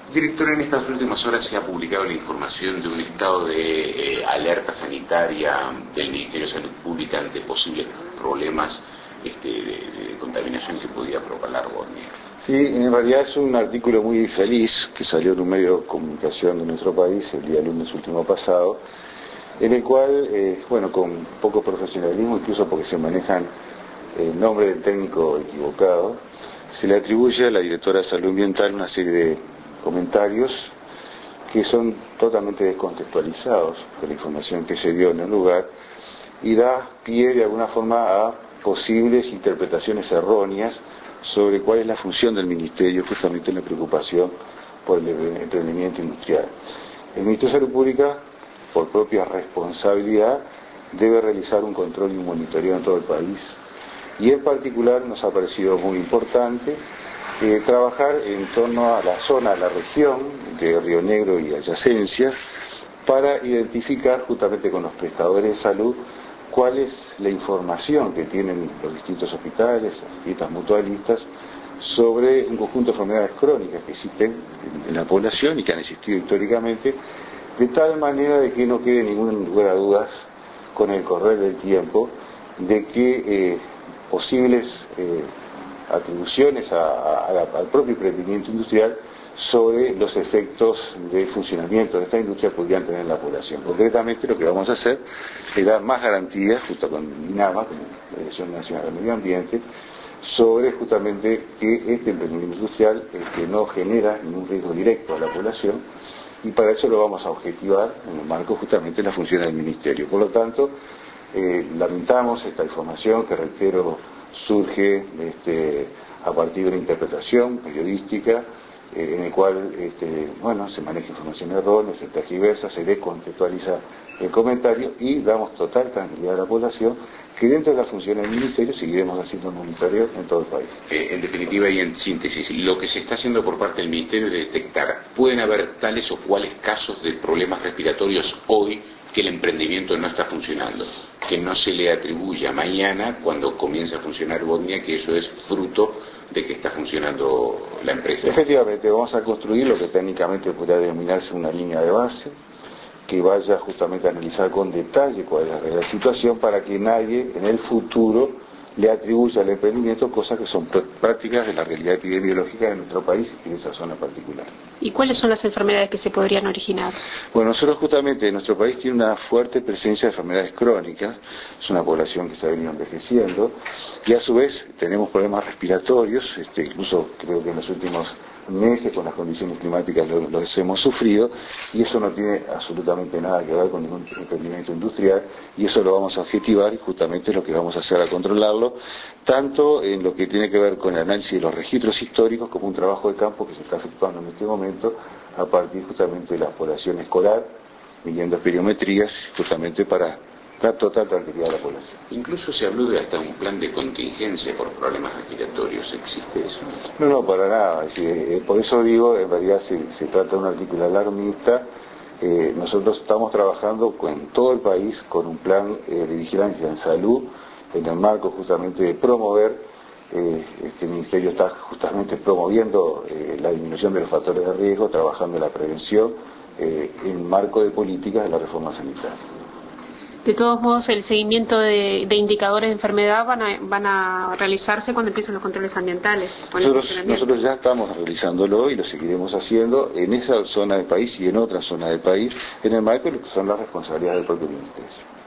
Director, en estas últimas horas se ha publicado la información de un estado de alerta sanitaria del Ministerio de Salud Pública ante posibles problemas de contaminación que podía propagar Botnia. Sí, en realidad es un artículo muy feliz que salió en un medio de comunicación de nuestro país el día lunes último pasado, en el cual, con poco profesionalismo, incluso porque se manejan el nombre del técnico equivocado, se le atribuye a la directora de Salud Ambiental una serie de comentarios que son totalmente descontextualizados de la información que se dio en el lugar y da pie de alguna forma a posibles interpretaciones erróneas sobre cuál es la función del Ministerio justamente en la preocupación por el emprendimiento industrial. El Ministerio de Salud Pública, por propia responsabilidad, debe realizar un control y un monitoreo en todo el país, y en particular nos ha parecido muy importante trabajar en torno a la zona, a la región de Río Negro y adyacencias, para identificar justamente con los prestadores de salud cuál es la información que tienen los distintos hospitales, las distintas mutualistas, sobre un conjunto de enfermedades crónicas que existen en la población y que han existido históricamente, de tal manera de que no quede ningún lugar a dudas con el correr del tiempo de que posibles atribuciones al propio emprendimiento industrial sobre los efectos de funcionamiento de esta industria podrían tener en la población. Concretamente lo que vamos a hacer es dar más garantías, junto con INAMA, con la Dirección Nacional del Medio Ambiente, sobre justamente que este emprendimiento industrial no genera ningún riesgo directo a la población, y para eso lo vamos a objetivar en el marco justamente de la función del Ministerio. Por lo tanto, lamentamos esta información que, reitero, surge a partir de una interpretación periodística en el cual se maneja información errónea, se tergiversa, se descontextualiza el comentario, y damos total tranquilidad a la población que dentro de la función del Ministerio seguiremos haciendo un monitoreo en todo el país. En definitiva y en síntesis, lo que se está haciendo por parte del Ministerio es detectar, pueden haber tales o cuales casos de problemas respiratorios hoy que el emprendimiento no está funcionando, que no se le atribuya mañana cuando comience a funcionar Botnia que eso es fruto de que está funcionando la empresa. Efectivamente, vamos a construir lo que técnicamente podría denominarse una línea de base que vaya justamente a analizar con detalle cuál es la real situación, para que nadie en el futuro le atribuya al emprendimiento cosas que son prácticas de la realidad epidemiológica de nuestro país y de esa zona particular. ¿Y cuáles son las enfermedades que se podrían originar? Bueno, nosotros justamente, nuestro país tiene una fuerte presencia de enfermedades crónicas, es una población que se ha venido envejeciendo, y a su vez tenemos problemas respiratorios, incluso creo que en los últimos meses con las condiciones climáticas los hemos sufrido, y eso no tiene absolutamente nada que ver con ningún emprendimiento industrial, y eso lo vamos a objetivar y justamente es lo que vamos a hacer a controlarlo, tanto en lo que tiene que ver con el análisis de los registros históricos como un trabajo de campo que se está efectuando en este momento a partir justamente de la población escolar, midiendo espiriometrías justamente para dar total tranquilidad a la población. Incluso se habló de hasta un plan de contingencia por problemas respiratorios. ¿Existe eso? No, para nada. Por eso digo, en realidad se trata de un artículo alarmista. Nosotros estamos trabajando en todo el país con un plan de vigilancia en salud, en el marco justamente de promover, el Ministerio está justamente promoviendo la disminución de los factores de riesgo, trabajando en la prevención, en marco de políticas de la reforma sanitaria. De todos modos, el seguimiento de indicadores de enfermedad van a realizarse cuando empiecen los controles ambientales. Nosotros ya estamos realizándolo y lo seguiremos haciendo en esa zona del país y en otras zonas del país, en el marco de lo que son las responsabilidades del propio Ministerio.